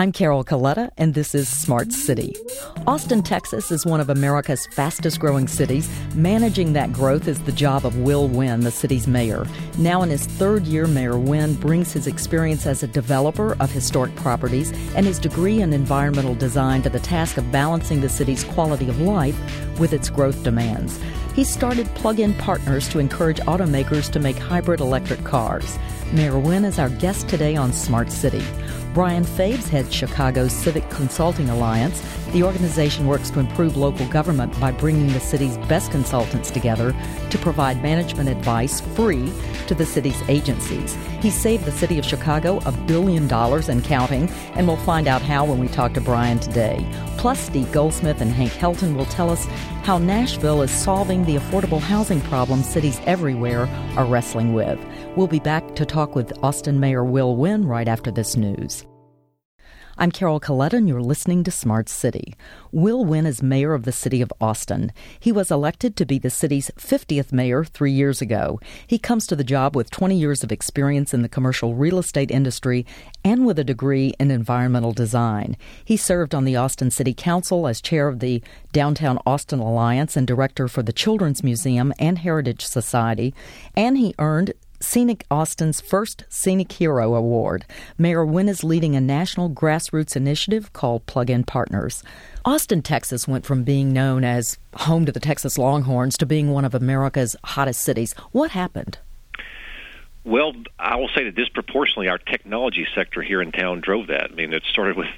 I'm Carol Coletta, and this is Smart City. Austin, Texas is one of America's fastest-growing cities. Managing that growth is the job of Will Wynn, the city's mayor. Now in his third year, Mayor Wynn brings his experience as a developer of historic properties and his degree in environmental design to the task of balancing the city's quality of life with its growth demands. He started Plug-in Partners to encourage automakers to make hybrid electric cars. Mayor Wynn is our guest today on Smart City. Brian Fabes heads Chicago's Civic Consulting Alliance. The organization works to improve local government by bringing the city's best consultants together to provide management advice free to the city's agencies. He saved the city of Chicago $1 billion and counting, and we'll find out how when we talk to Brian today. Plus, Steve Goldsmith and Hank Helton will tell us how Nashville is solving the affordable housing problem cities everywhere are wrestling with. We'll be back to talk with Austin Mayor Will Wynn right after this news. I'm Carol Coletta, and you're listening to Smart City. Will Wynn is mayor of the city of Austin. He was elected to be the city's 50th mayor 3 years ago. He comes to the job with 20 years of experience in the commercial real estate industry and with a degree in environmental design. He served on the Austin City Council as chair of the Downtown Austin Alliance and director for the Children's Museum and Heritage Society, and he earned Scenic Austin's first Scenic Hero Award. Mayor Wynn is leading a national grassroots initiative called Plug-in Partners. Austin, Texas went from being known as home to the Texas Longhorns to being one of America's hottest cities. What happened? Well, I will say that disproportionately our technology sector here in town drove that. I mean, it started with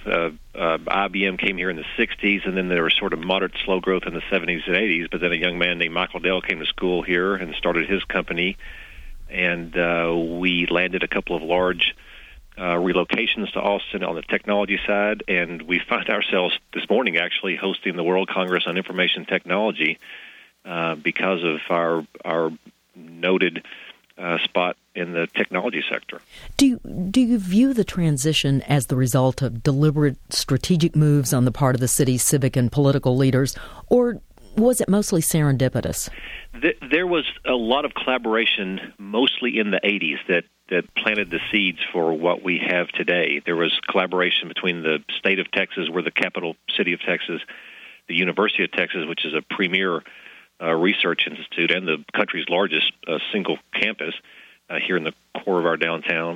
IBM came here in the 60s, and then there was sort of moderate slow growth in the 70s and 80s, but then a young man named Michael Dell came to school here and started his company. And we landed a couple of large relocations to Austin on the technology side, and we find ourselves this morning actually hosting the World Congress on Information Technology because of our noted spot in the technology sector. Do you view the transition as the result of deliberate strategic moves on the part of the city's civic and political leaders, or was it mostly serendipitous? There was a lot of collaboration, mostly in the 80s, that planted the seeds for what we have today. There was collaboration between the state of Texas, we're the capital city of Texas, the University of Texas, which is a premier research institute and the country's largest single campus here in the core of our downtown,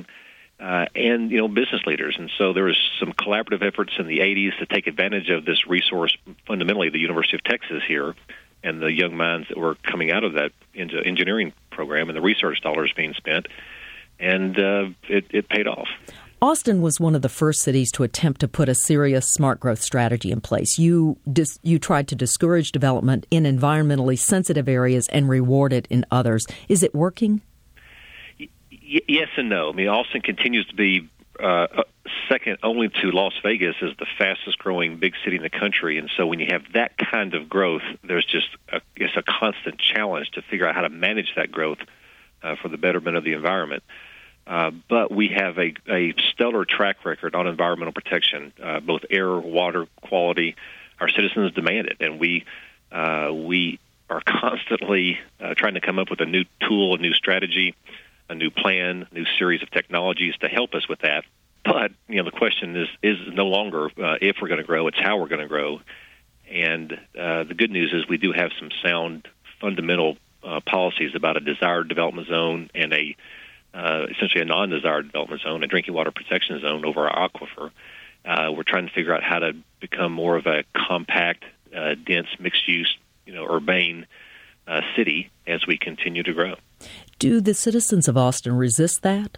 and business leaders. And so there was some collaborative efforts in the 80s to take advantage of this resource, fundamentally the University of Texas here, and the young minds that were coming out of that into engineering program and the research dollars being spent, and it paid off. Austin was one of the first cities to attempt to put a serious smart growth strategy in place. You tried to discourage development in environmentally sensitive areas and reward it in others. Is it working? Yes and no. I mean, Austin continues to be second only to Las Vegas as the fastest-growing big city in the country. And so when you have that kind of growth, there's just it's a constant challenge to figure out how to manage that growth for the betterment of the environment. But we have a stellar track record on environmental protection, both air, water quality. Our citizens demand it, and we are constantly trying to come up with a new tool, a new strategy, a new plan, a new series of technologies to help us with that. But, the question is no longer if we're going to grow, it's how we're going to grow. And the good news is we do have some sound fundamental policies about a desired development zone and essentially a non-desired development zone, a drinking water protection zone over our aquifer. We're trying to figure out how to become more of a compact, dense, mixed-use, urbane city as we continue to grow. Do the citizens of Austin resist that?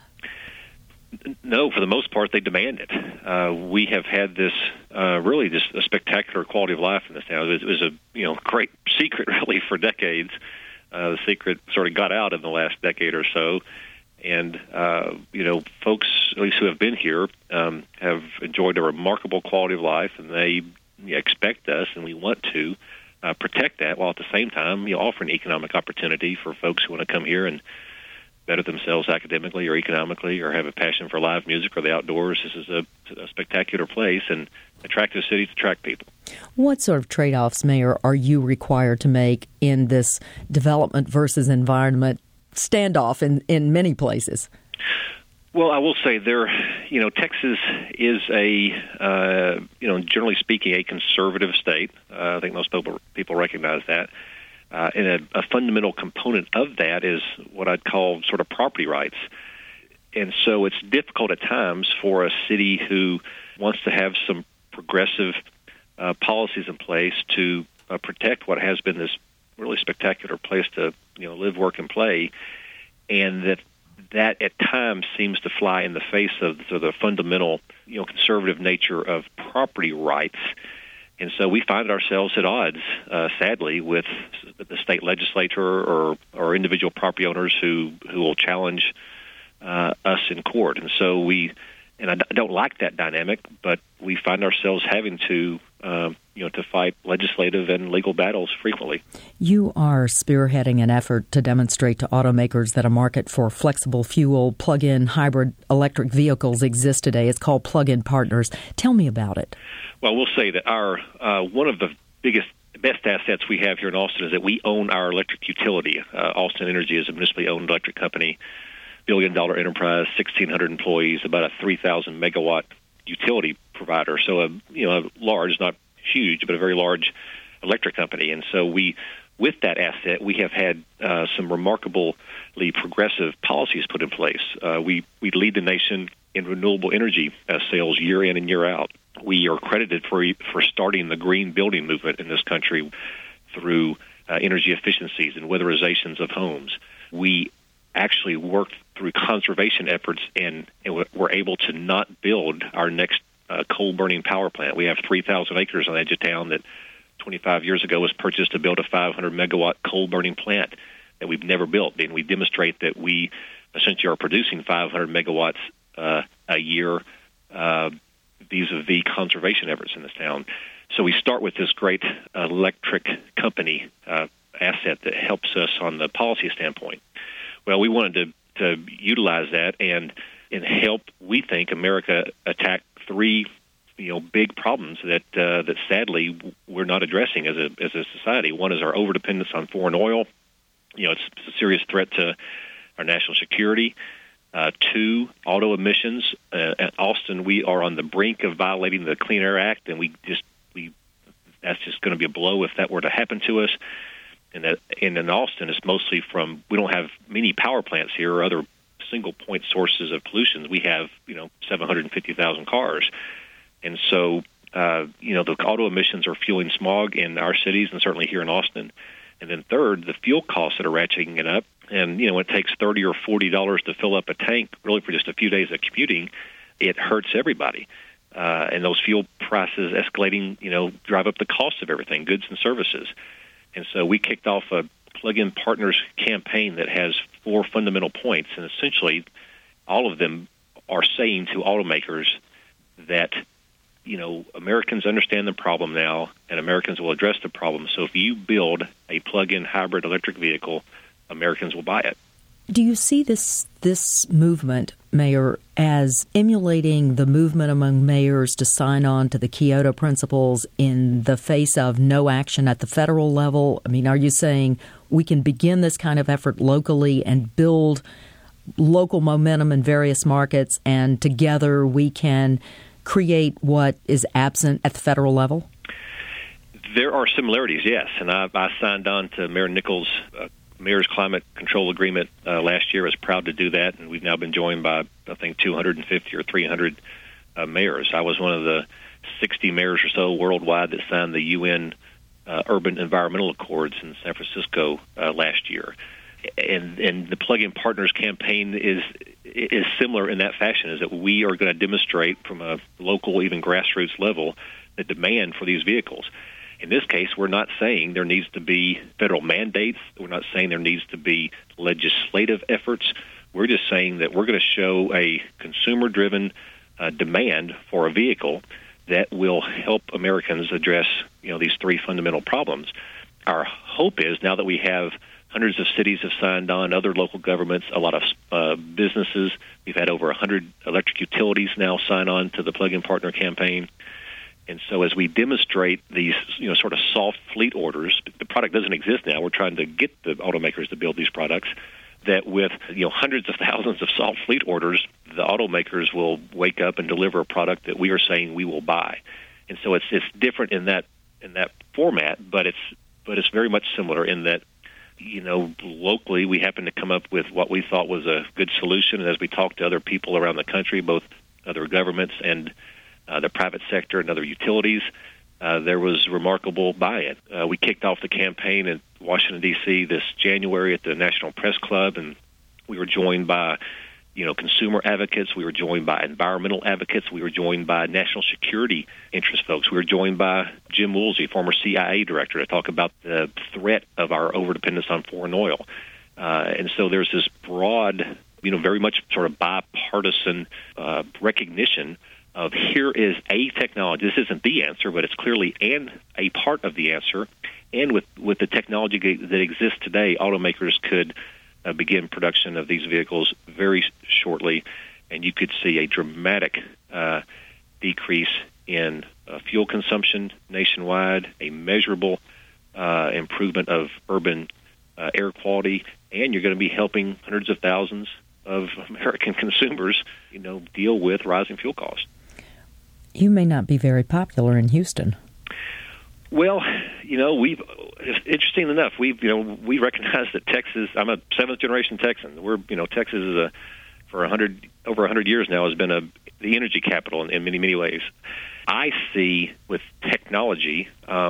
No, for the most part, they demand it. We have had this really just a spectacular quality of life in this town. It was a great secret really for decades. The secret sort of got out in the last decade or so, and folks at least who have been here have enjoyed a remarkable quality of life, and they expect us, and we want to protect that while at the same time offering economic opportunity for folks who want to come here and better themselves academically or economically or have a passion for live music or the outdoors. This is a spectacular place and attractive city to attract people. What sort of trade-offs, Mayor, are you required to make in this development versus environment standoff in many places? Well, I will say Texas is generally speaking, a conservative state. I think most people recognize that. And a fundamental component of that is what I'd call sort of property rights. And so it's difficult at times for a city who wants to have some progressive policies in place to protect what has been this really spectacular place to live, work, and play, and that at times seems to fly in the face of the fundamental, conservative nature of property rights. And so we find ourselves at odds, sadly, with the state legislature or individual property owners who will challenge us in court. And so I don't like that dynamic, but we find ourselves having to fight legislative and legal battles frequently. You are spearheading an effort to demonstrate to automakers that a market for flexible fuel, plug-in hybrid electric vehicles exists today. It's called Plug-in Partners. Tell me about it. Well, we'll say that our one of the best assets we have here in Austin is that we own our electric utility. Austin Energy is a municipally owned electric company, billion-dollar enterprise, 1,600 employees, about a 3,000 megawatt utility provider. So a large, not huge, but a very large electric company. And so with that asset, we have had some remarkably progressive policies put in place. We lead the nation in renewable energy sales year in and year out. We are credited for starting the green building movement in this country through energy efficiencies and weatherizations of homes. We actually worked through conservation efforts and were able to not build our next coal-burning power plant. We have 3,000 acres on the edge of town that 25 years ago was purchased to build a 500-megawatt coal-burning plant that we've never built. And we demonstrate that we essentially are producing 500 megawatts a year vis-a-vis conservation efforts in this town. So we start with this great electric company asset that helps us on the policy standpoint. Well, we wanted to utilize that and help, we think, America attack three big problems that sadly we're not addressing as a society. One is our overdependence on foreign oil. It's a serious threat to our national security. Two, auto emissions. At Austin, we are on the brink of violating the Clean Air Act, and that's just going to be a blow if that were to happen to us. And in Austin, it's mostly we don't have many power plants here or other single point sources of pollution. We have 750,000 cars, and so the auto emissions are fueling smog in our cities and certainly here in Austin. And then third, the fuel costs that are ratcheting it up. And when it takes $30 or $40 to fill up a tank, really for just a few days of commuting, it hurts everybody. And those fuel prices escalating, drive up the cost of everything, goods and services. And so we kicked off a Plug-in Partners campaign that has 4 fundamental points, and essentially all of them are saying to automakers that Americans understand the problem now, and Americans will address the problem. So if you build a plug-in hybrid electric vehicle, Americans will buy it. Do you see this movement, Mayor, as emulating the movement among mayors to sign on to the Kyoto Principles in the face of no action at the federal level? I mean, are you saying we can begin this kind of effort locally and build local momentum in various markets, and together we can create what is absent at the federal level? There are similarities, yes. And I signed on to Mayor Nichols' Mayor's Climate Control Agreement last year. I was proud to do that, and we've now been joined by, I think, 250 or 300 mayors. I was one of the 60 mayors or so worldwide that signed the UN Urban Environmental Accords in San Francisco last year. And the Plug-in Partners campaign is similar in that fashion, is that we are going to demonstrate from a local, even grassroots level, the demand for these vehicles. In this case, we're not saying there needs to be federal mandates. We're not saying there needs to be legislative efforts. We're just saying that we're going to show a consumer-driven demand for a vehicle that will help Americans address, these 3 fundamental problems. Our hope is, now that we have hundreds of cities have signed on, other local governments, a lot of businesses, we've had over 100 electric utilities now sign on to the Plug-in Partner campaign. And so as we demonstrate these, sort of soft fleet orders, the product doesn't exist now. We're trying to get the automakers to build these products. that with hundreds of thousands of solved fleet orders, the automakers will wake up and deliver a product that we are saying we will buy. And so it's different in that format, but it's very much similar in that locally we happened to come up with what we thought was a good solution. And as we talked to other people around the country, both other governments and the private sector and other utilities, there was remarkable buy-in. We kicked off the campaign in Washington, D.C. this January at the National Press Club, and we were joined by consumer advocates. We were joined by environmental advocates. We were joined by national security interest folks. We were joined by Jim Woolsey, former CIA director, to talk about the threat of our overdependence on foreign oil. And so there's this broad, very much sort of bipartisan recognition of here is a technology. This isn't the answer, but it's clearly a part of the answer. And with the technology that exists today, automakers could begin production of these vehicles very shortly, and you could see a dramatic decrease in fuel consumption nationwide, a measurable improvement of urban air quality, and you're going to be helping hundreds of thousands of American consumers, deal with rising fuel costs. You may not be very popular in Houston. Well, interesting enough, we recognize that Texas. I'm a seventh generation Texan. Texas is for over 100 years now has been the energy capital in many ways. I see with technology,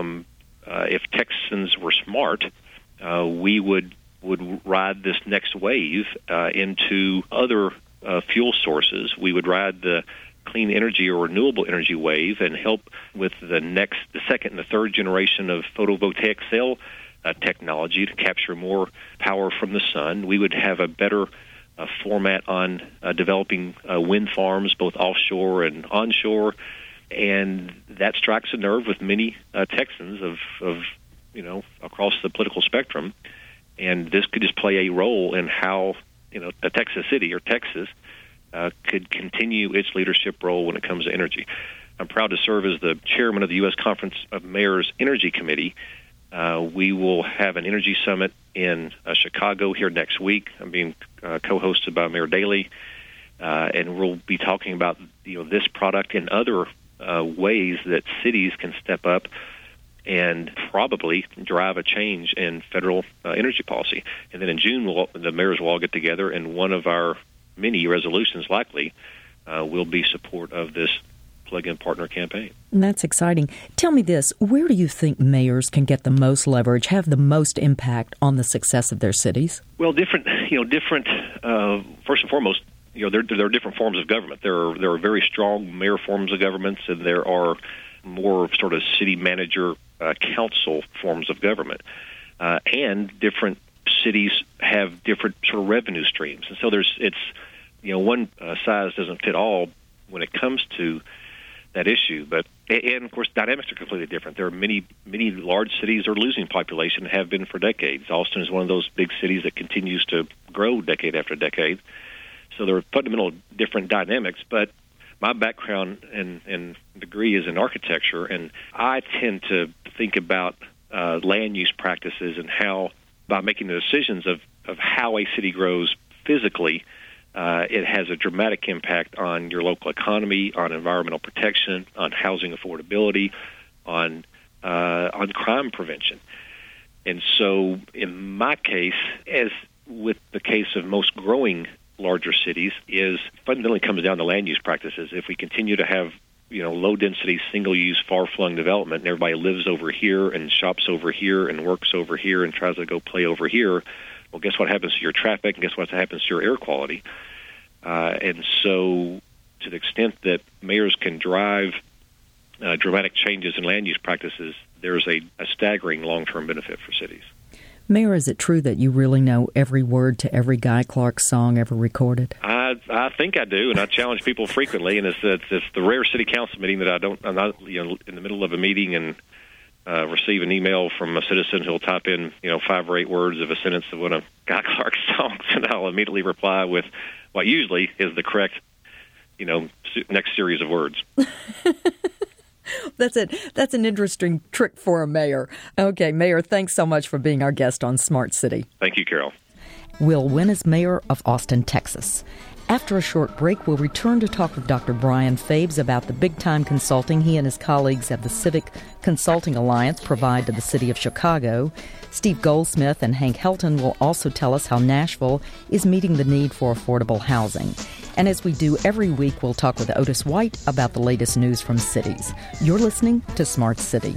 if Texans were smart, we would ride this next wave into other fuel sources. We would ride the clean energy or renewable energy wave and help with the second and the third generation of photovoltaic cell technology to capture more power from the sun. We would have a better format on developing wind farms, both offshore and onshore, and that strikes a nerve with many Texans of across the political spectrum. And this could just play a role in how a Texas city or Texas could continue its leadership role when it comes to energy. I'm proud to serve as the chairman of the U.S. Conference of Mayors Energy Committee. We will have an energy summit in Chicago here next week. I'm being co-hosted by Mayor Daley, and we'll be talking about this product and other ways that cities can step up and probably drive a change in federal energy policy. And then in June, the mayors will all get together, and one of our many resolutions likely will be support of this plug-in partner campaign. And that's exciting. Tell me this, where do you think mayors can get the most leverage, have the most impact on the success of their cities? Well, different, first and foremost, there are different forms of government. There are very strong mayor forms of governments, and there are more sort of city manager council forms of government. And different cities have different sort of revenue streams. And so one size doesn't fit all when it comes to that issue. And of course, dynamics are completely different. There are many large cities that are losing population, have been for decades. Austin is one of those big cities that continues to grow decade after decade. So there are fundamental different dynamics. But my background and degree is in architecture, and I tend to think about land use practices and how, by making the decisions of how a city grows physically, it has a dramatic impact on your local economy, on environmental protection, on housing affordability, on crime prevention. And so in my case, as with the case of most growing larger cities, is fundamentally comes down to land use practices. If we continue to have low-density, single-use, far-flung development, and everybody lives over here and shops over here and works over here and tries to go play over here, well, guess what happens to your traffic, and guess what happens to your air quality? And so to the extent that mayors can drive dramatic changes in land use practices, there's a staggering long-term benefit for cities. Mayor, is it true that you really know every word to every Guy Clark song ever recorded? I think I do, and I challenge people frequently, and it's the rare city council meeting that I'm not in the middle of a meeting and receive an email from a citizen who'll type in 5 or 8 words of a sentence of one of Guy Clark's songs, and I'll immediately reply with what usually is the correct next series of words. That's it. That's an interesting trick for a mayor. Okay, Mayor, thanks so much for being our guest on Smart City. Thank you, Carol. Will Wynn is mayor of Austin, Texas. After a short break, we'll return to talk with Dr. Brian Fabes about the big-time consulting he and his colleagues at the Civic Consulting Alliance provide to the city of Chicago. Steve Goldsmith and Hank Helton will also tell us how Nashville is meeting the need for affordable housing. And as we do every week, we'll talk with Otis White about the latest news from cities. You're listening to Smart City.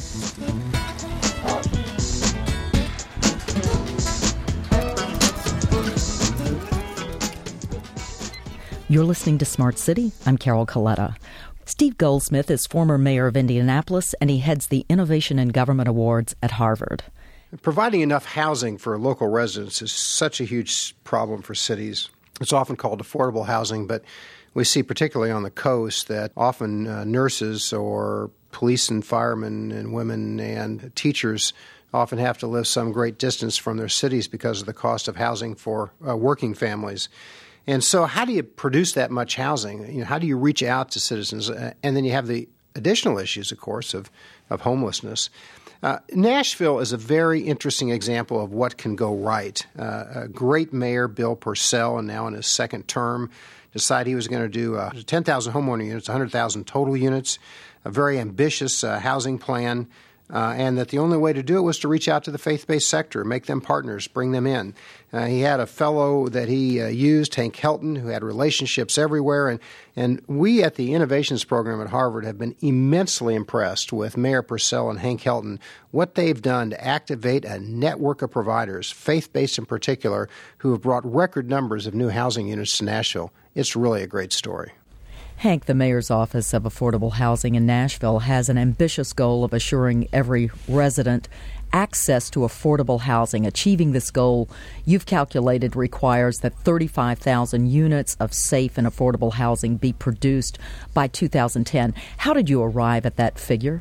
You're listening to Smart City. I'm Carol Coletta. Steve Goldsmith is former mayor of Indianapolis, and he heads the Innovation in Government Awards at Harvard. Providing enough housing for local residents is such a huge problem for cities. It's often called affordable housing, but we see particularly on the coast that often nurses or police and firemen and women and teachers often have to live some great distance from their cities because of the cost of housing for working families. And so how do you produce that much housing? How do you reach out to citizens? And then you have the additional issues, of course, of homelessness. Nashville is a very interesting example of what can go right. A great mayor, Bill Purcell, and now in his second term, decided he was going to do 10,000 homeowner units, 100,000 total units, a very ambitious housing plan, and that the only way to do it was to reach out to the faith-based sector, make them partners, bring them in. He had a fellow that he used, Hank Helton, who had relationships everywhere. And we at the Innovations Program at Harvard have been immensely impressed with Mayor Purcell and Hank Helton, what they've done to activate a network of providers, faith-based in particular, who have brought record numbers of new housing units to Nashville. It's really a great story. Hank, the mayor's office of affordable housing in Nashville has an ambitious goal of assuring every resident access to affordable housing. Achieving this goal, you've calculated, requires that 35,000 units of safe and affordable housing be produced by 2010. How did you arrive at that figure?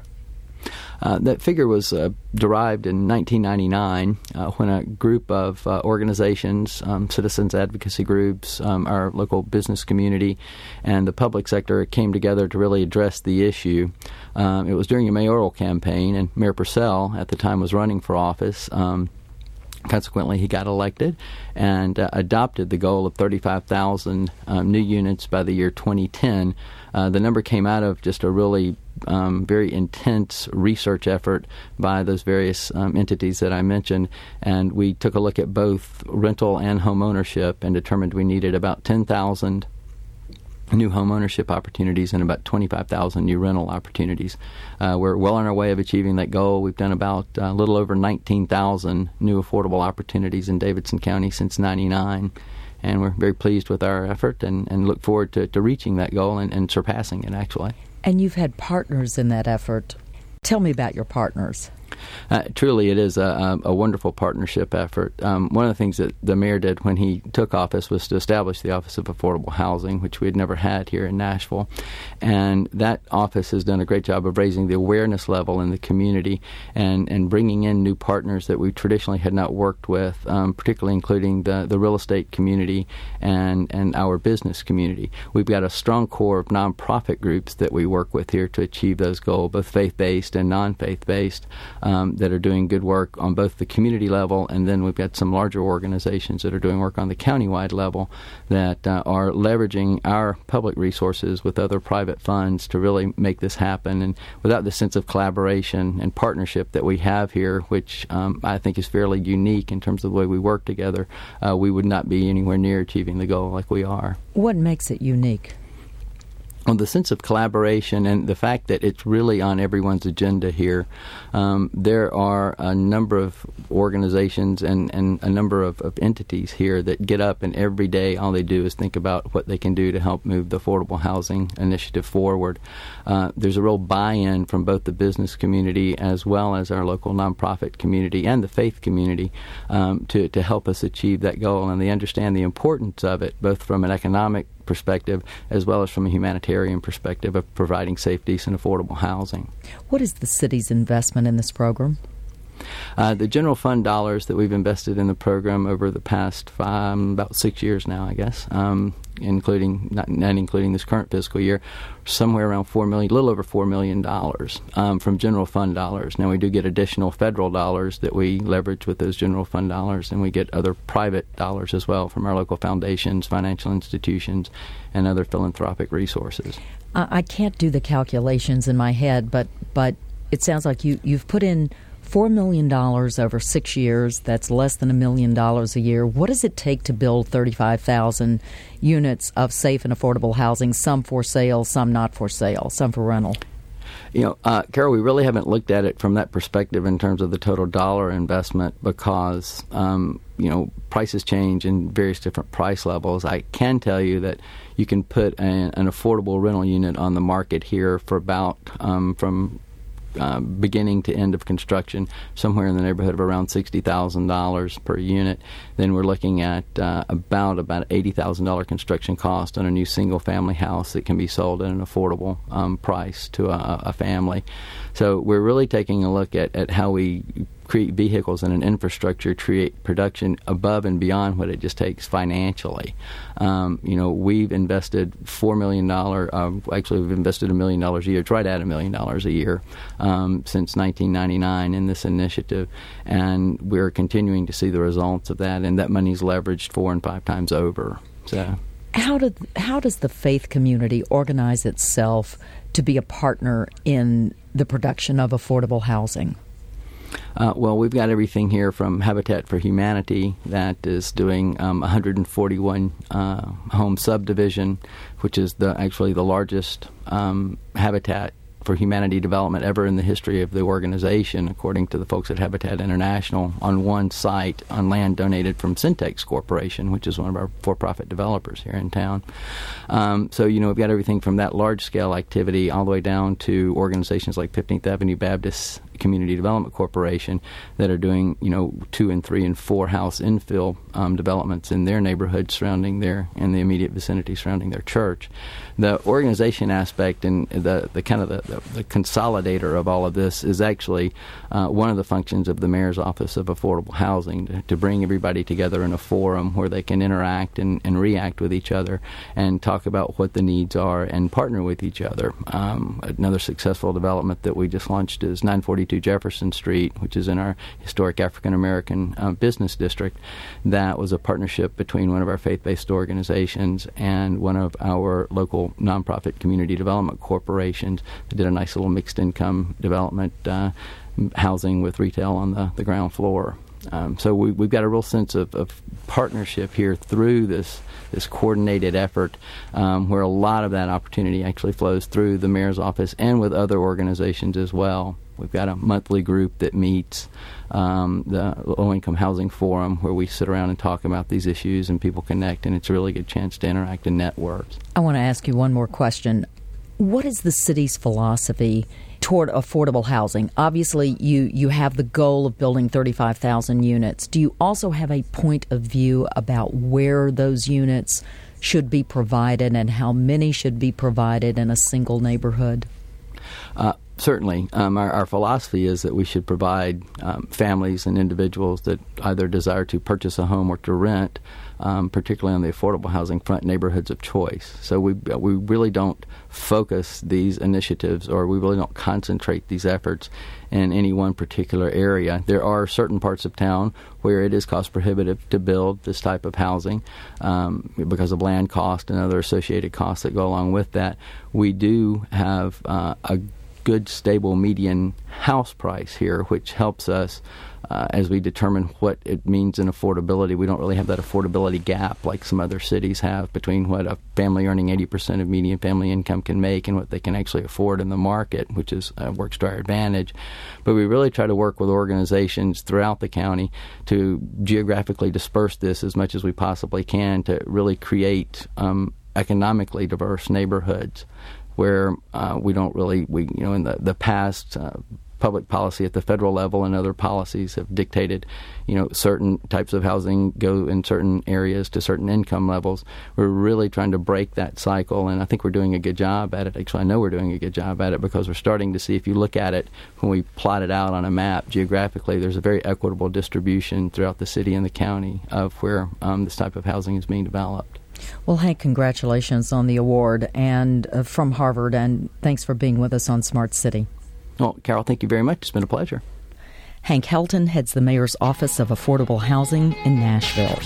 That figure was derived in 1999 when a group of organizations, citizens advocacy groups, our local business community, and the public sector came together to really address the issue. It was during a mayoral campaign, and Mayor Purcell at the time was running for office. Consequently, he got elected and adopted the goal of 35,000 new units by the year 2010. The number came out of just a really very intense research effort by those various entities that I mentioned, and we took a look at both rental and home ownership and determined we needed about 10,000 new home ownership opportunities and about 25,000 new rental opportunities. We're well on our way of achieving that goal. We've done about a little over 19,000 new affordable opportunities in Davidson County since '99. And we're very pleased with our effort and look forward to reaching that goal and surpassing it, actually. And you've had partners in that effort. Tell me about your partners. Truly, it is a wonderful partnership effort. One of the things that the mayor did when he took office was to establish the Office of Affordable Housing, which we had never had here in Nashville. And that office has done a great job of raising the awareness level in the community and bringing in new partners that we traditionally had not worked with, particularly including the real estate community and our business community. We've got a strong core of nonprofit groups that we work with here to achieve those goals, both faith-based and non-faith-based. That are doing good work on both the community level, and then we've got some larger organizations that are doing work on the countywide level that are leveraging our public resources with other private funds to really make this happen. And without the sense of collaboration and partnership that we have here, which I think is fairly unique in terms of the way we work together, we would not be anywhere near achieving the goal like we are. What makes it unique? On the sense of collaboration and the fact that it's really on everyone's agenda here. There are a number of organizations and a number of entities here that get up and every day all they do is think about what they can do to help move the affordable housing initiative forward. There's a real buy-in from both the business community as well as our local nonprofit community and the faith community to help us achieve that goal, and they understand the importance of it both from an economic perspective as well as from a humanitarian perspective of providing safe, decent, affordable housing. What is the city's investment in this program? The general fund dollars that we've invested in the program over the past about 6 years now, I guess, including not including this current fiscal year, somewhere around $4 million, a little over $4 million from general fund dollars. Now we do get additional federal dollars that we leverage with those general fund dollars, and we get other private dollars as well from our local foundations, financial institutions, and other philanthropic resources. I can't do the calculations in my head, but it sounds like you've put in $4 million over 6 years. That's less than $1 million a year. What does it take to build 35,000 units of safe and affordable housing, some for sale, some not for sale, some for rental? Carol, we really haven't looked at it from that perspective in terms of the total dollar investment because, prices change in various different price levels. I can tell you that you can put an affordable rental unit on the market here for about, from beginning to end of construction, somewhere in the neighborhood of around $60,000 per unit. Then we're looking at about $80,000 construction cost on a new single-family house that can be sold at an affordable price to a family. So we're really taking a look at how we create vehicles and an infrastructure, create production above and beyond what it just takes financially. We've invested $4 million, actually we've invested $1 million a year, it's right at $1 million a year since 1999 in this initiative, and we're continuing to see the results of that, and that money's leveraged 4 and 5 times over. So, how does the faith community organize itself to be a partner in the production of affordable housing? Well, we've got everything here from Habitat for Humanity that is doing 141 home subdivision, which is actually the largest Habitat for Humanity development ever in the history of the organization, according to the folks at Habitat International, on one site on land donated from Syntex Corporation, which is one of our for-profit developers here in town. So, we've got everything from that large-scale activity all the way down to organizations like 15th Avenue Baptist Community Development Corporation that are doing, 2 and 3 and 4 house infill developments in their neighborhood surrounding their, in the immediate vicinity surrounding their church. The organization aspect and the kind of the consolidator of all of this is actually one of the functions of the Mayor's Office of Affordable Housing, to bring everybody together in a forum where they can interact and react with each other and talk about what the needs are and partner with each other. Another successful development that we just launched is 942 Jefferson Street, which is in our historic African-American business district. That was a partnership between one of our faith-based organizations and one of our local nonprofit community development corporations that did a nice little mixed-income development housing with retail on the ground floor. So we've got a real sense of partnership here through this coordinated effort, where a lot of that opportunity actually flows through the mayor's office and with other organizations as well. We've got a monthly group that meets, the Low-Income Housing Forum, where we sit around and talk about these issues and people connect, and it's a really good chance to interact and network. I want to ask you one more question. What is the city's philosophy toward affordable housing? Obviously, you have the goal of building 35,000 units. Do you also have a point of view about where those units should be provided and how many should be provided in a single neighborhood? Certainly. Our philosophy is that we should provide families and individuals that either desire to purchase a home or to rent, particularly on the affordable housing front, neighborhoods of choice. So we really don't focus these initiatives, or we really don't concentrate these efforts in any one particular area. There are certain parts of town where it is cost prohibitive to build this type of housing because of land cost and other associated costs that go along with that. We do have a good, stable median house price here, which helps us as we determine what it means in affordability. We don't really have that affordability gap like some other cities have between what a family earning 80% of median family income can make and what they can actually afford in the market, which is works to our advantage. But we really try to work with organizations throughout the county to geographically disperse this as much as we possibly can to really create economically diverse neighborhoods where we don't really, in the past, public policy at the federal level and other policies have dictated, certain types of housing go in certain areas to certain income levels. We're really trying to break that cycle, and I think we're doing a good job at it. Actually, I know we're doing a good job at it because we're starting to see, if you look at it, when we plot it out on a map geographically, there's a very equitable distribution throughout the city and the county of where this type of housing is being developed. Well, Hank, congratulations on the award and from Harvard, and thanks for being with us on Smart City. Well, Carol, thank you very much. It's been a pleasure. Hank Helton heads the Mayor's Office of Affordable Housing in Nashville.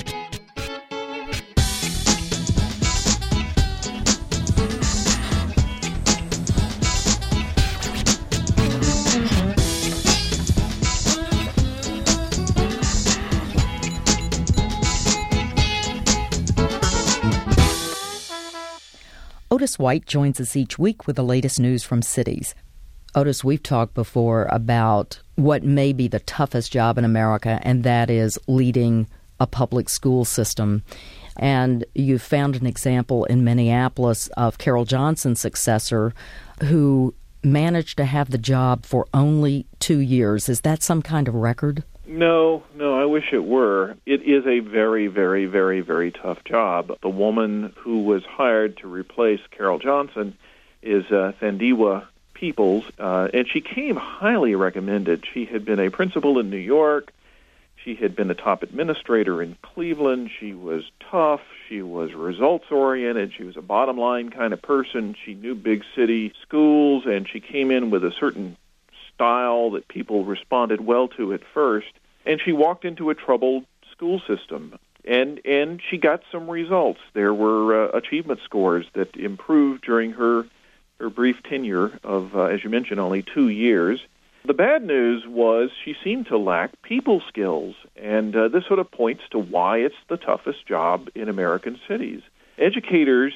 Otis White joins us each week with the latest news from cities. Otis, we've talked before about what may be the toughest job in America, and that is leading a public school system. And you found an example in Minneapolis of Carol Johnson's successor who managed to have the job for only 2 years. Is that some kind of record? No, I wish it were. It is a very, very, very, very tough job. The woman who was hired to replace Carol Johnson is Thandiwa Peoples, and she came highly recommended. She had been a principal in New York. She had been a top administrator in Cleveland. She was tough. She was results-oriented. She was a bottom-line kind of person. She knew big city schools, and she came in with a certain style that people responded well to at first. And she walked into a troubled school system, and she got some results. There were achievement scores that improved during her brief tenure of, as you mentioned, only 2 years. The bad news was she seemed to lack people skills, and this sort of points to why it's the toughest job in American cities. Educators,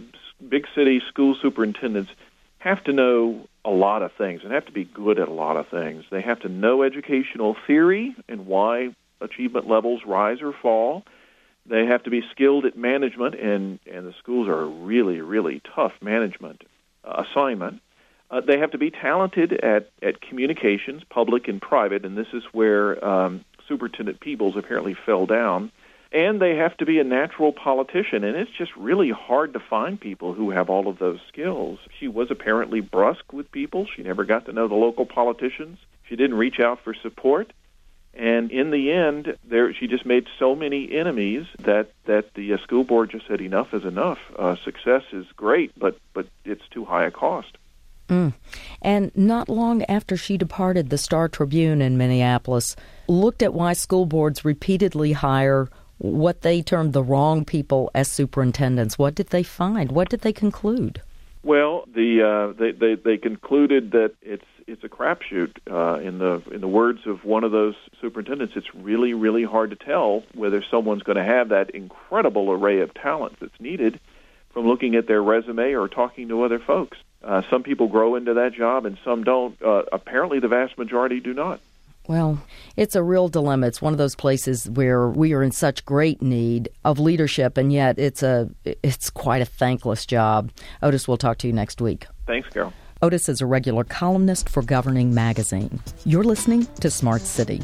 big city school superintendents, have to know a lot of things and have to be good at a lot of things. They have to know educational theory and why achievement levels rise or fall. They have to be skilled at management, and the schools are a really, really tough management assignment. They have to be talented at communications, public and private, and this is where Superintendent Peoples apparently fell down. And they have to be a natural politician, and it's just really hard to find people who have all of those skills. She was apparently brusque with people. She never got to know the local politicians. She didn't reach out for support. And in the end, she just made so many enemies that the school board just said enough is enough. Success is great, but it's too high a cost. And not long after she departed, the Star-Tribune in Minneapolis looked at why school boards repeatedly hire what they termed the wrong people as superintendents. What did they find? What did they conclude? Well, they concluded that it's a crapshoot. In the words of one of those superintendents, it's really, really hard to tell whether someone's going to have that incredible array of talent that's needed from looking at their resume or talking to other folks. Some people grow into that job and some don't. Apparently, the vast majority do not. Well, it's a real dilemma. It's one of those places where we are in such great need of leadership, and yet it's quite a thankless job. Otis, we'll talk to you next week. Thanks, Carol. Otis is a regular columnist for Governing Magazine. You're listening to Smart City.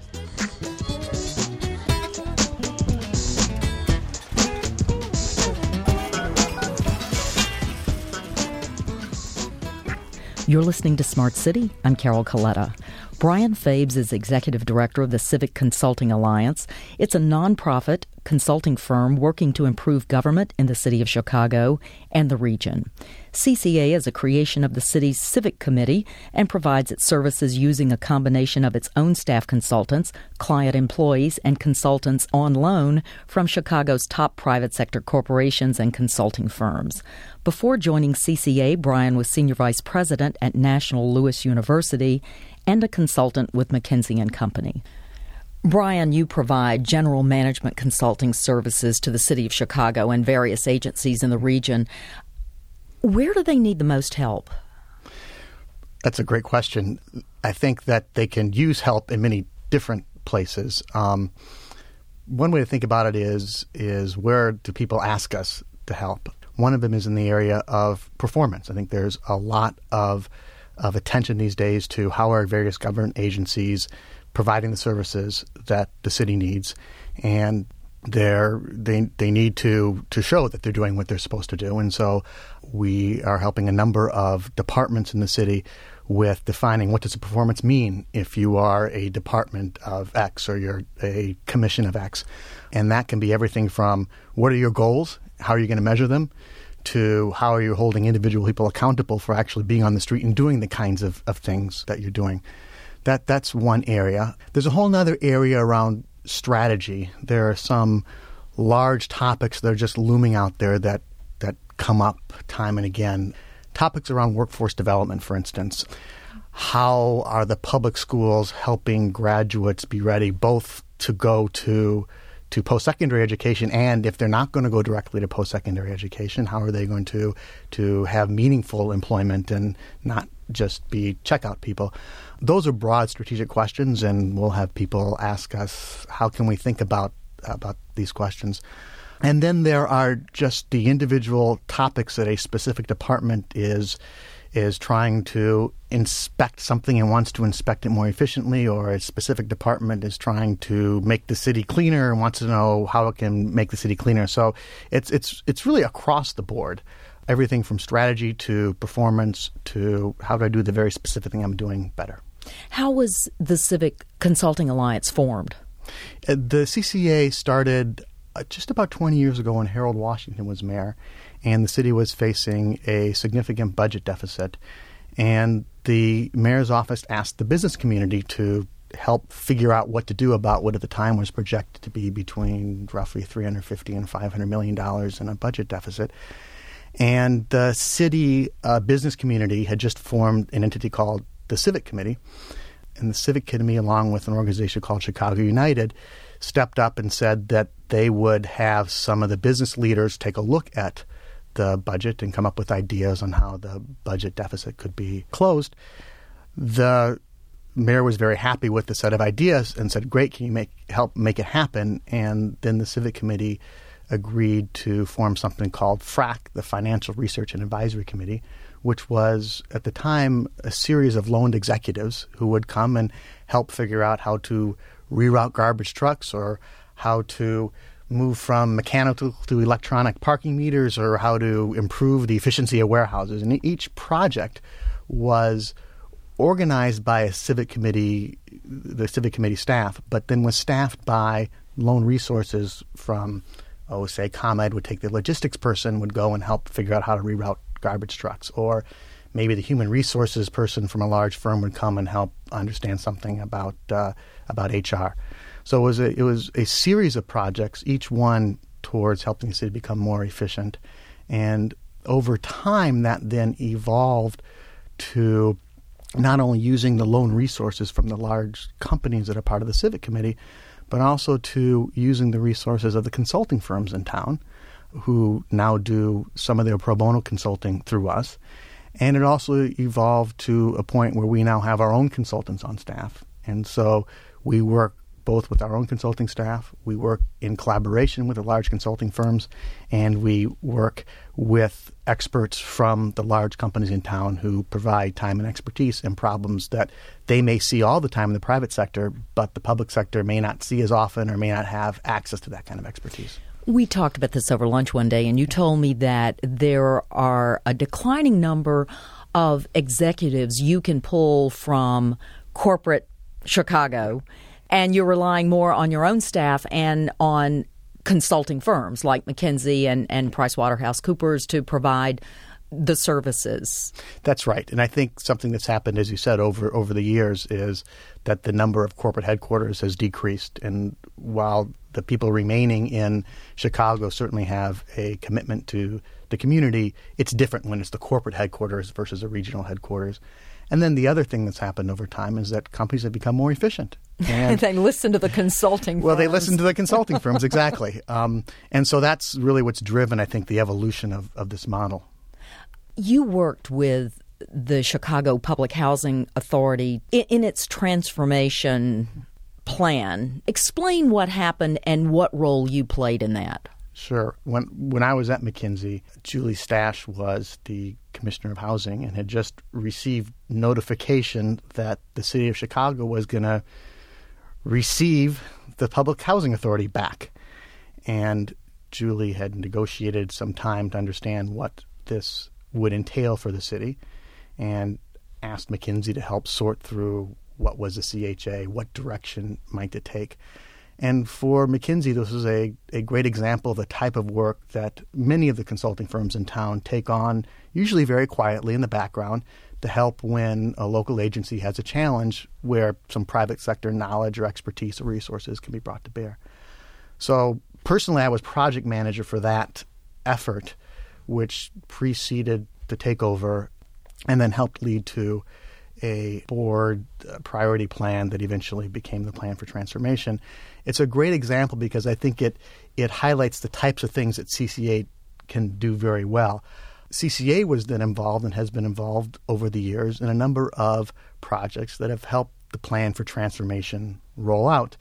You're listening to Smart City. I'm Carol Coletta. Brian Fabes is executive director of the Civic Consulting Alliance. It's a nonprofit consulting firm working to improve government in the city of Chicago and the region. CCA is a creation of the city's Civic Committee and provides its services using a combination of its own staff consultants, client employees, and consultants on loan from Chicago's top private sector corporations and consulting firms. Before joining CCA, Brian was senior vice president at National Louis University and a consultant with McKinsey & Company. Brian, you provide general management consulting services to the city of Chicago and various agencies in the region. Where do they need the most help? That's a great question. I think that they can use help in many different places. One way to think about it is where do people ask us to help? One of them is in the area of performance. I think there's a lot of attention these days to how are various government agencies providing the services that the city needs, and they need to show that they're doing what they're supposed to do. And so we are helping a number of departments in the city with defining what does a performance mean if you are a department of X or you're a commission of X. And that can be everything from what are your goals, how are you going to measure them, to how are you holding individual people accountable for actually being on the street and doing the kinds of things that you're doing. That's one area. There's a whole other area around strategy. There are some large topics that are just looming out there that come up time and again. Topics around workforce development, for instance. How are the public schools helping graduates be ready both to go to post-secondary education, and if they're not going to go directly to post-secondary education, how are they going to have meaningful employment and not just be checkout people? Those are broad strategic questions, and we'll have people ask us, how can we think about these questions? And then there are just the individual topics that a specific department is trying to inspect something and wants to inspect it more efficiently, or a specific department is trying to make the city cleaner and wants to know how it can make the city cleaner. So it's really across the board, everything from strategy to performance to how do I do the very specific thing I'm doing better. How was the Civic Consulting Alliance formed? The CCA started just about 20 years ago when Harold Washington was mayor, and the city was facing a significant budget deficit. And the mayor's office asked the business community to help figure out what to do about what at the time was projected to be between roughly $350 and $500 million in a budget deficit. And the city business community had just formed an entity called the Civic Committee. And the Civic Committee, along with an organization called Chicago United, stepped up and said that they would have some of the business leaders take a look at the budget and come up with ideas on how the budget deficit could be closed. The mayor was very happy with the set of ideas and said, great, can you help make it happen? And then the Civic Committee agreed to form something called FRAC, the Financial Research and Advisory Committee, which was at the time a series of loaned executives who would come and help figure out how to reroute garbage trucks, or how to move from mechanical to electronic parking meters, or how to improve the efficiency of warehouses. And each project was organized by a civic committee, the civic committee staff, but then was staffed by loan resources from, say ComEd would take the logistics person, would go and help figure out how to reroute garbage trucks, or maybe the human resources person from a large firm would come and help understand something about HR. So it was a series of projects, each one towards helping the city become more efficient. And over time, that then evolved to not only using the loan resources from the large companies that are part of the Civic Committee, but also to using the resources of the consulting firms in town, who now do some of their pro bono consulting through us. And it also evolved to a point where we now have our own consultants on staff. And so we work both with our own consulting staff, we work in collaboration with the large consulting firms, and we work with experts from the large companies in town who provide time and expertise in problems that they may see all the time in the private sector, but the public sector may not see as often or may not have access to that kind of expertise. We talked about this over lunch one day, and you told me that there are a declining number of executives you can pull from corporate Chicago, and you're relying more on your own staff and on consulting firms like McKinsey and PricewaterhouseCoopers to provide the services. That's right. And I think something that's happened, as you said, over the years is that the number of corporate headquarters has decreased. And while the people remaining in Chicago certainly have a commitment to the community, it's different when it's the corporate headquarters versus a regional headquarters. And then the other thing that's happened over time is that companies have become more efficient. And they listen to the consulting firms. Well, they listen to the consulting firms, exactly. And so that's really what's driven, I think, the evolution of this model. You worked with the Chicago Public Housing Authority in its transformation plan. Explain what happened and what role you played in that. Sure. When I was at McKinsey, Julie Stash was the Commissioner of Housing and had just received notification that the city of Chicago was going to receive the Public Housing Authority back. And Julie had negotiated some time to understand what this would entail for the city and asked McKinsey to help sort through what was the CHA, what direction might it take. And for McKinsey, this was a great example of the type of work that many of the consulting firms in town take on, usually very quietly in the background, to help when a local agency has a challenge where some private sector knowledge or expertise or resources can be brought to bear. So personally, I was project manager for that effort, which preceded the takeover and then helped lead to a board priority plan that eventually became the plan for transformation. It's a great example because I think it highlights the types of things that CCA can do very well. CCA was then involved and has been involved over the years in a number of projects that have helped the plan for transformation roll out.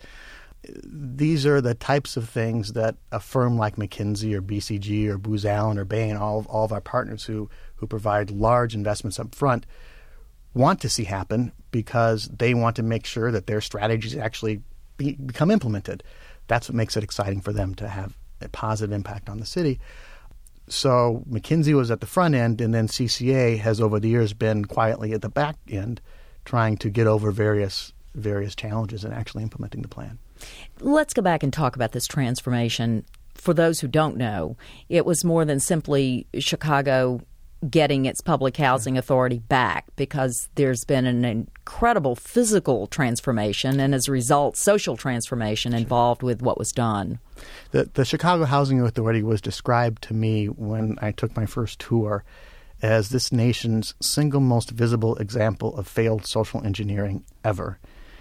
These are the types of things that a firm like McKinsey or BCG or Booz Allen or Bain, all of our partners who provide large investments up front, want to see happen because they want to make sure that their strategies actually become implemented. That's what makes it exciting for them to have a positive impact on the city. So McKinsey was at the front end, and then CCA has over the years been quietly at the back end trying to get over various challenges in actually implementing the plan. Let's go back and talk about this transformation. For those who don't know, it was more than simply Chicago getting its public housing authority back, because there's been an incredible physical transformation and, as a result, social transformation involved with what was done. The Chicago Housing Authority was described to me when I took my first tour as this nation's single most visible example of failed social engineering ever.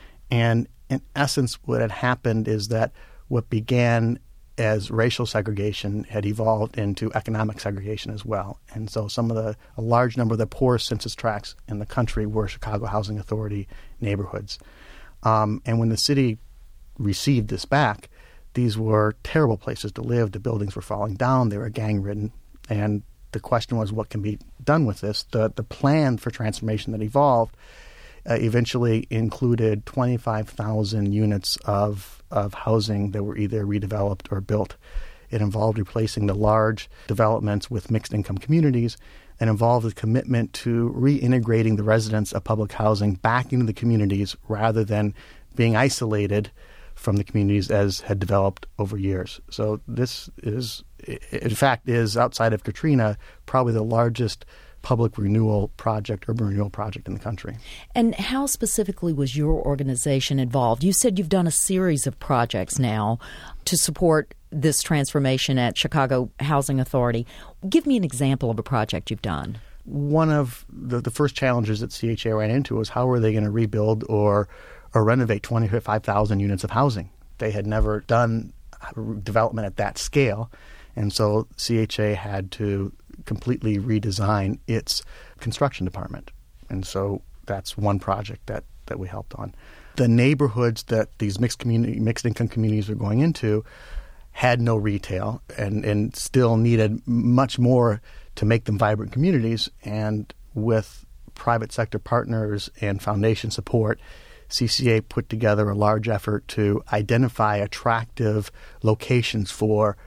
And in essence, what had happened is that what began as racial segregation had evolved into economic segregation as well. And so a large number of the poorest census tracts in the country were Chicago Housing Authority neighborhoods. And when the city received this back, these were terrible places to live. The buildings were falling down. They were gang-ridden. And the question was, what can be done with this? The plan for transformation that evolved eventually included 25,000 units of housing that were either redeveloped or built. It involved replacing the large developments with mixed-income communities and involved a commitment to reintegrating the residents of public housing back into the communities rather than being isolated from the communities as had developed over years. So this is, in fact, outside of Katrina, probably the largest public renewal project, urban renewal project in the country. And how specifically was your organization involved? You said you've done a series of projects now to support this transformation at Chicago Housing Authority. Give me an example of a project you've done. One of the first challenges that CHA ran into was how were they going to rebuild or renovate 25,000 units of housing. They had never done development at that scale, and so CHA had to completely redesign its construction department. And so that's one project that we helped on. The neighborhoods that these mixed-income communities were going into had no retail and still needed much more to make them vibrant communities. And with private sector partners and foundation support, CCA put together a large effort to identify attractive locations for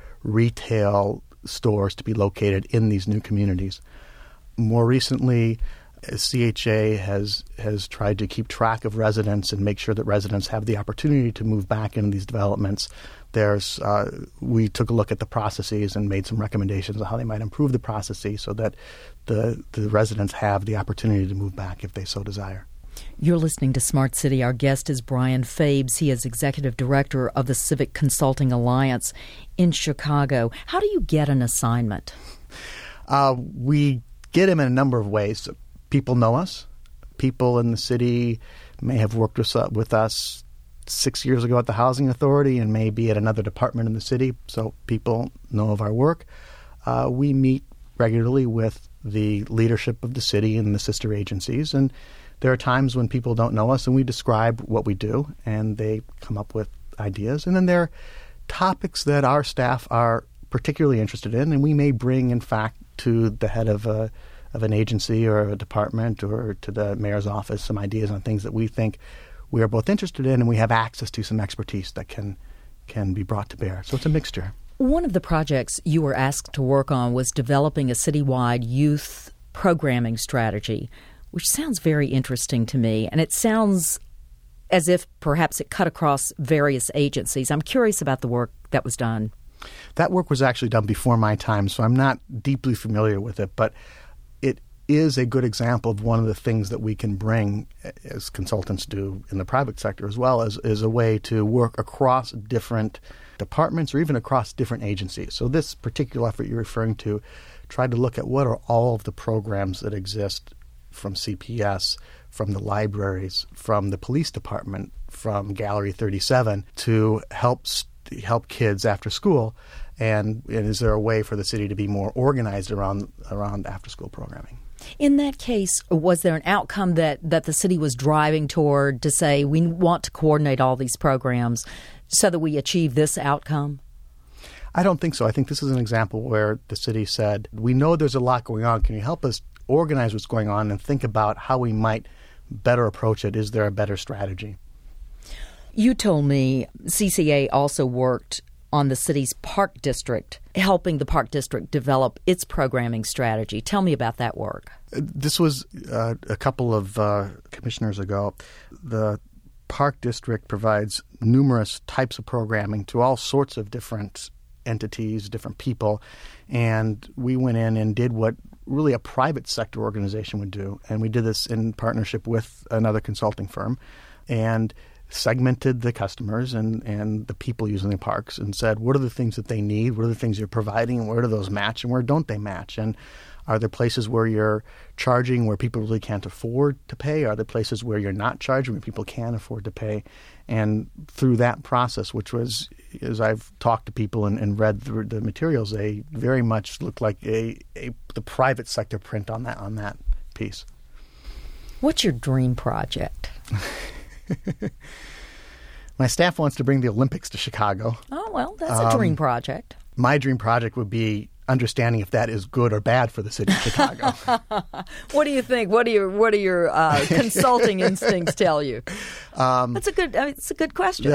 retail stores to be located in these new communities. More recently, CHA has tried to keep track of residents and make sure that residents have the opportunity to move back into these developments. We took a look at the processes and made some recommendations on how they might improve the processes so that the residents have the opportunity to move back if they so desire. You're listening to Smart City. Our guest is Brian Fabes. He is Executive Director of the Civic Consulting Alliance in Chicago. How do you get an assignment? We get them in a number of ways. People know us. People in the city may have worked with us 6 years ago at the Housing Authority and may be at another department in the city, so people know of our work. We meet regularly with the leadership of the city and the sister agencies, and there are times when people don't know us and we describe what we do and they come up with ideas. And then there are topics that our staff are particularly interested in, and we may bring, in fact, to the head of an agency or a department or to the mayor's office some ideas on things that we think we are both interested in, and we have access to some expertise that can be brought to bear. So it's a mixture. One of the projects you were asked to work on was developing a citywide youth programming strategy, which sounds very interesting to me, and it sounds as if perhaps it cut across various agencies. I'm curious about the work that was done. That work was actually done before my time, so I'm not deeply familiar with it, but it is a good example of one of the things that we can bring, as consultants do in the private sector as well, as a way to work across different departments or even across different agencies. So this particular effort you're referring to tried to look at what are all of the programs that exist from CPS, from the libraries, from the police department, from Gallery 37 to help kids after school, and is there a way for the city to be more organized around after school programming? In that case, was there an outcome that the city was driving toward to say we want to coordinate all these programs so that we achieve this outcome? I don't think so. I think this is an example where the city said, we know there's a lot going on. Can you help us organize what's going on and think about how we might better approach it? Is there a better strategy? You told me CCA also worked on the city's park district, helping the park district develop its programming strategy. Tell me about that work. This was a couple of commissioners ago. The park district provides numerous types of programming to all sorts of different entities, different people, and we went in and did what really a private sector organization would do, and we did this in partnership with another consulting firm, and segmented the customers and the people using the parks and said, what are the things that they need? What are the things you're providing? And where do those match? And where don't they match? And are there places where you're charging where people really can't afford to pay? Are there places where you're not charging where people can afford to pay? And through that process, which was, as I've talked to people and read the materials, they very much look like the private sector print on that piece. What's your dream project? My staff wants to bring the Olympics to Chicago. Oh, well, that's a dream project. My dream project would be understanding if that is good or bad for the city of Chicago. What do you think? What do your consulting instincts tell you? It's a good question.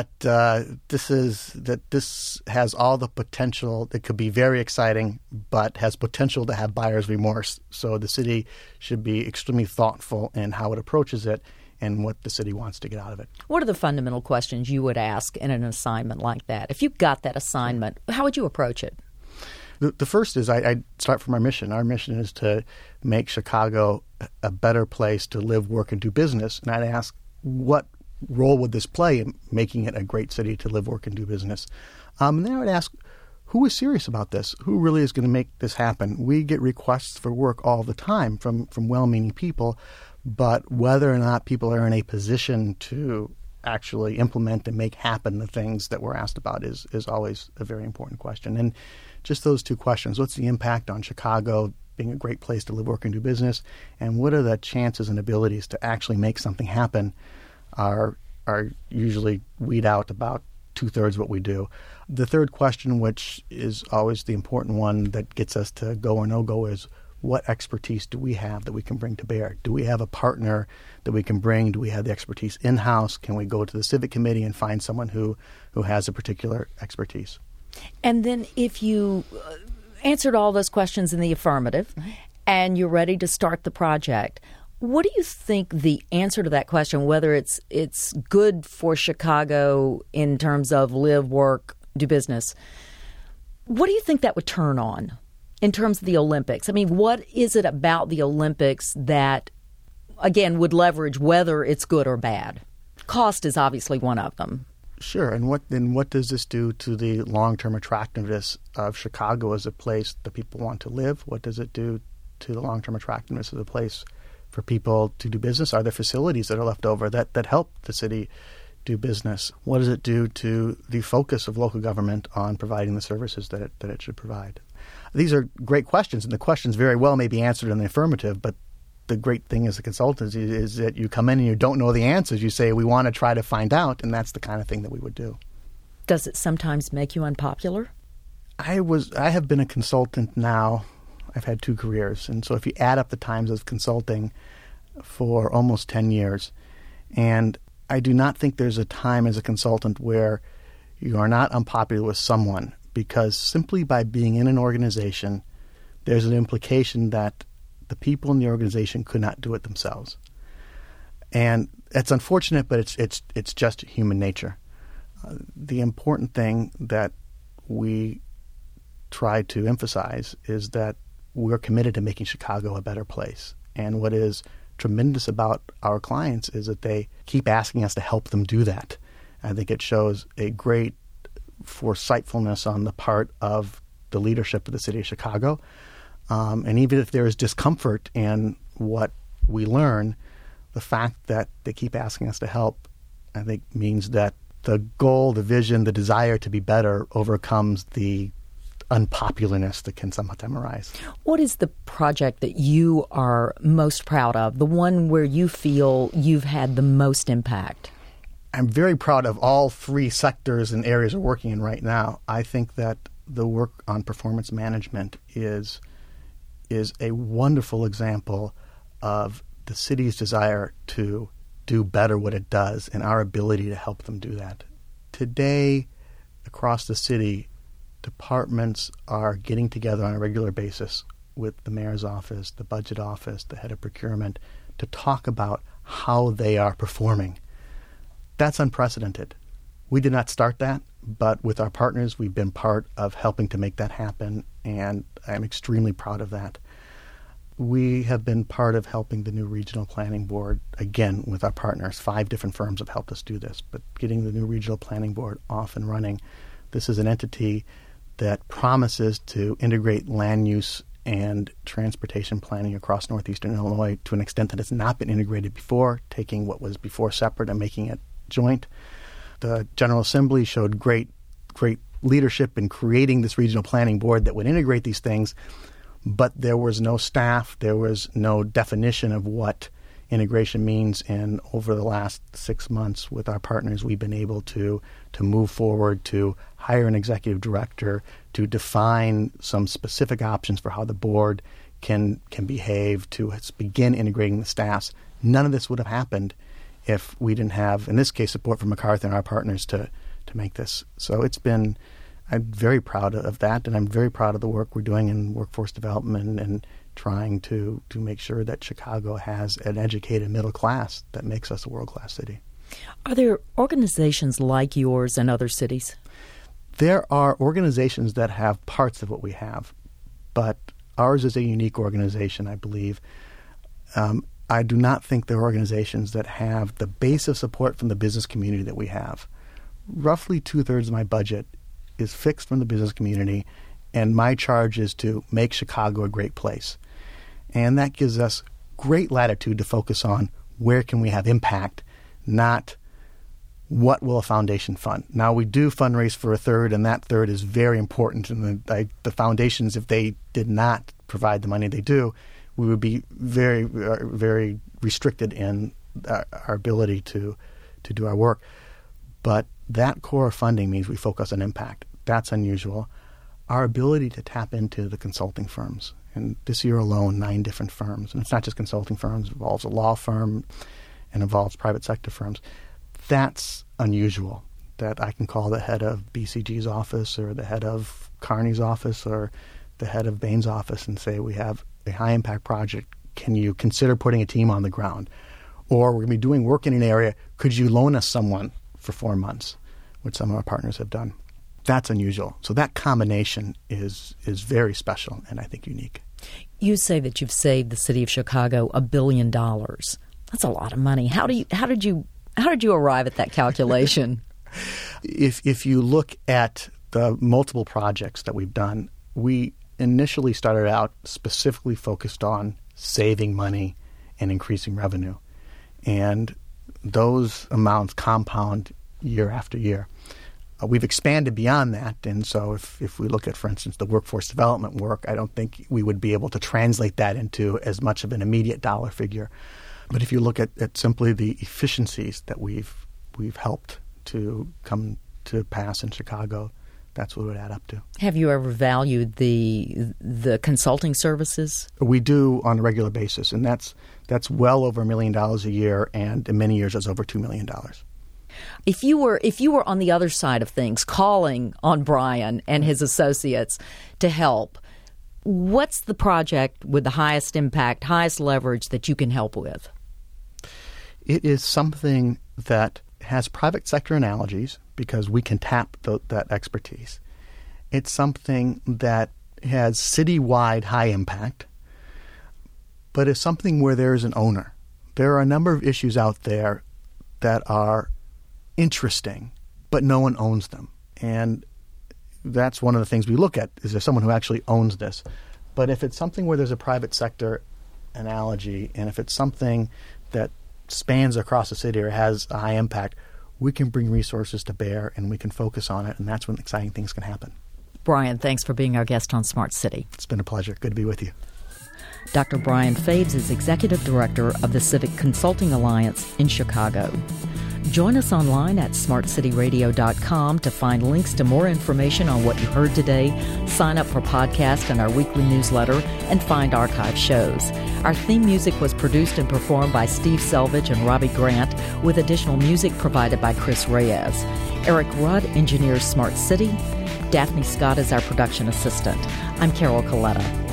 This has all the potential. It could be very exciting, but has potential to have buyer's remorse. So the city should be extremely thoughtful in how it approaches it and what the city wants to get out of it. What are the fundamental questions you would ask in an assignment like that? If you got that assignment, how would you approach it? The first is I'd start from our mission. Our mission is to make Chicago a better place to live, work, and do business. And I'd ask, what role would this play in making it a great city to live, work, and do business? And then I would ask, who is serious about this? Who really is going to make this happen? We get requests for work all the time from well-meaning people, but whether or not people are in a position to actually implement and make happen the things that we're asked about is always a very important question. And just those two questions, what's the impact on Chicago being a great place to live, work, and do business, and what are the chances and abilities to actually make something happen are usually weed out about two-thirds what we do. The third question, which is always the important one that gets us to go or no go, is what expertise do we have that we can bring to bear? Do we have a partner that we can bring? Do we have the expertise in-house? Can we go to the civic committee and find someone who has a particular expertise? And then if you answered all those questions in the affirmative and you're ready to start the project, what do you think the answer to that question, whether it's good for Chicago in terms of live, work, do business, what do you think that would turn on in terms of the Olympics? I mean, what is it about the Olympics that, again, would leverage whether it's good or bad? Cost is obviously one of them. Sure. And what does this do to the long-term attractiveness of Chicago as a place that people want to live? What does it do to the long-term attractiveness of the place for people to do business? Are there facilities that are left over that help the city do business? What does it do to the focus of local government on providing the services that it should provide? These are great questions, and the questions very well may be answered in the affirmative, but the great thing as a consultant is that you come in and you don't know the answers. You say, we want to try to find out, and that's the kind of thing that we would do. Does it sometimes make you unpopular? I have been a consultant now. I've had 2 careers. And so if you add up the times of consulting for almost 10 years, and I do not think there's a time as a consultant where you are not unpopular with someone, because simply by being in an organization, there's an implication that the people in the organization could not do it themselves. And it's unfortunate, but it's just human nature. The important thing that we try to emphasize is that we're committed to making Chicago a better place. And what is tremendous about our clients is that they keep asking us to help them do that. I think it shows a great foresightfulness on the part of the leadership of the city of Chicago. And even if there is discomfort in what we learn, the fact that they keep asking us to help, I think, means that the goal, the vision, the desire to be better overcomes the unpopularness that can sometimes arise. What is the project that you are most proud of, the one where you feel you've had the most impact? I'm very proud of all 3 sectors and areas we're working in right now. I think that the work on performance management is a wonderful example of the city's desire to do better what it does and our ability to help them do that. Today, across the city, departments are getting together on a regular basis with the mayor's office, the budget office, the head of procurement, to talk about how they are performing. That's unprecedented. We did not start that, but with our partners, we've been part of helping to make that happen, and I'm extremely proud of that. We have been part of helping the new regional planning board, again, with our partners. 5 different firms have helped us do this, but getting the new regional planning board off and running. This is an entity that promises to integrate land use and transportation planning across northeastern Illinois to an extent that has not been integrated before, taking what was before separate and making it joint. The General Assembly showed great leadership in creating this regional planning board that would integrate these things, but there was no staff, there was no definition of what integration means, and over the last 6 months with our partners, we've been able to move forward, to hire an executive director, to define some specific options for how the board can behave, to begin integrating the staffs. None of this would have happened if we didn't have, in this case, support from MacArthur and our partners to make this. So I'm very proud of that, and I'm very proud of the work we're doing in workforce development and trying to make sure that Chicago has an educated middle class that makes us a world-class city. Are there organizations like yours in other cities? There are organizations that have parts of what we have, but ours is a unique organization, I believe. I do not think there are organizations that have the base of support from the business community that we have. Roughly 2/3 of my budget is fixed from the business community, and my charge is to make Chicago a great place. And that gives us great latitude to focus on where can we have impact, not what will a foundation fund. Now, we do fundraise for a third, and that third is very important. And the foundations, if they did not provide the money they do, we would be very, very restricted in our ability to do our work. But that core funding means we focus on impact. That's unusual. Our ability to tap into the consulting firms, and this year alone, 9 different firms, and it's not just consulting firms, it involves a law firm and involves private sector firms. That's unusual, that I can call the head of BCG's office or the head of Carney's office or the head of Bain's office and say, we have a high-impact project. Can you consider putting a team on the ground? Or we're going to be doing work in an area. Could you loan us someone for 4 months, which some of our partners have done? That's unusual. So that combination is very special and I think unique. You say that you've saved the city of Chicago $1 billion. That's a lot of money. How did you arrive at that calculation? If you look at the multiple projects that we've done, we initially started out specifically focused on saving money and increasing revenue. And those amounts compound year after year. We've expanded beyond that, and so if we look at, for instance, the workforce development work, I don't think we would be able to translate that into as much of an immediate dollar figure. But if you look at simply the efficiencies that we've helped to come to pass in Chicago, That's what it would add up to. Have you ever valued the consulting services? We do on a regular basis, and that's well over $1 million a year, and in many years it's over $2 million. If you were on the other side of things, calling on Brian and his associates to help, what's the project with the highest impact, highest leverage that you can help with? It is something that has private sector analogies because we can tap that expertise. It's something that has citywide high impact, but it's something where there is an owner. There are a number of issues out there that are interesting, but no one owns them. And that's one of the things we look at. Is there someone who actually owns this? But if it's something where there's a private sector analogy, and if it's something that spans across the city or has a high impact, we can bring resources to bear and we can focus on it, and that's when exciting things can happen. Brian, thanks for being our guest on Smart City. It's been a pleasure. Good to be with you. Dr. Brian Faves is Executive Director of the Civic Consulting Alliance in Chicago. Join us online at smartcityradio.com to find links to more information on what you heard today, sign up for podcasts and our weekly newsletter, and find archive shows. Our theme music was produced and performed by Steve Selvage and Robbie Grant, with additional music provided by Chris Reyes. Eric Rudd engineers Smart City. Daphne Scott is our production assistant. I'm Carol Coletta.